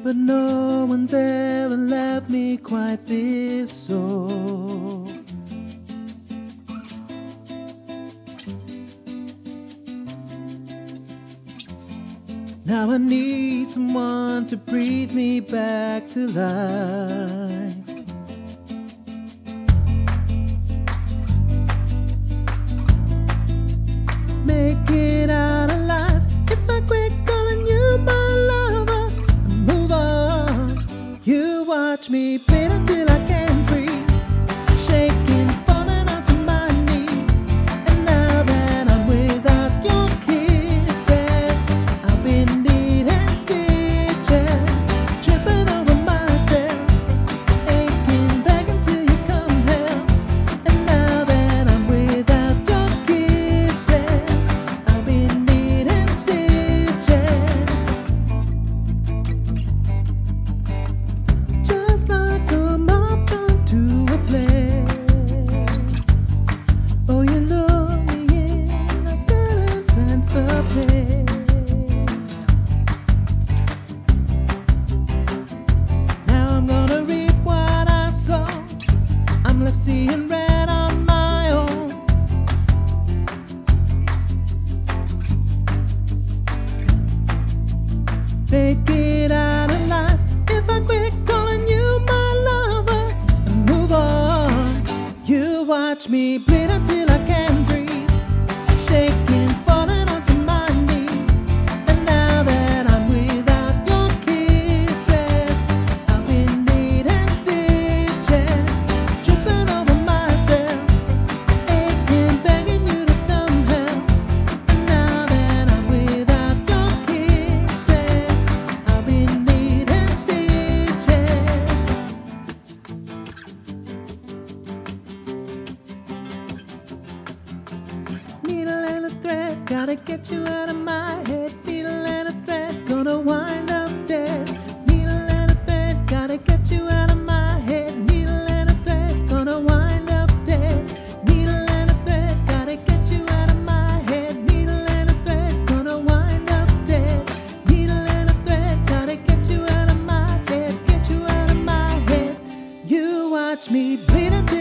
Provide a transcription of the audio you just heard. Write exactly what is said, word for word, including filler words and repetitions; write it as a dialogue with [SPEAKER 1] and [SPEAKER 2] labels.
[SPEAKER 1] but no one's ever left me quite this sore. Now I need someone to breathe me back to life. Make it out alive. If I quit calling you my lover and move on, you watch me bleed until I can't breathe, shaking, falling onto my knees. And now that I'm without your kisses, I've been needing stitches, tripping over myself, aching, begging till you come help. And now that I'm without your kisses, I've been needing stitches, just like a moth onto a flame. Oh, you lure me in, I couldn't sense the pain. Now I'm gonna reap what I sow. I'm left seeing red on my own. Make it out alive. If I quit calling you my lover and move on, you watch me bleed until I can't breathe, shaking, falling onto my knees. And now that I'm without your kisses, I've been needing stitches, tripping over myself, aching, begging you to come help. And now that I'm without your kisses, I've been needing stitches. Needle and a thread, gotta get you out of my head. Needle and a thread, gonna wind up dead. Needle and a thread, gotta get you out of my head. Needle and a thread, gonna wind up dead. Needle and a thread, gotta get you out of my head. Needle and a thread, gonna wind up dead. Needle and a thread, gotta get you out of my head, get you out of my head. You watch me bleed until